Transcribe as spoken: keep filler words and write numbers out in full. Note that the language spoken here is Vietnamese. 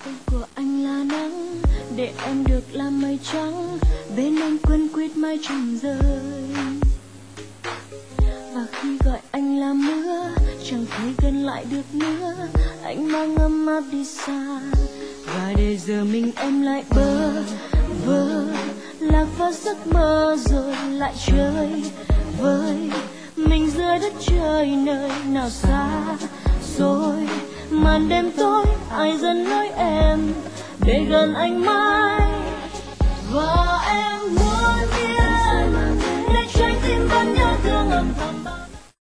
Tên của anh là nắng, để em được làm mây trắng, bên anh quấn quýt mái trăng rơi. Và khi gọi anh là mưa, chẳng thể gần lại được nữa, anh mang ấm áp đi xa. Và để giờ mình em lại bơ vơ, lạc vào giấc mơ rồi lại chơi vơi mình dưới đất trời nơi nào xa rồi. Màn đêm tối ai dẫn lối em để gần anh mãi, và em muốn biết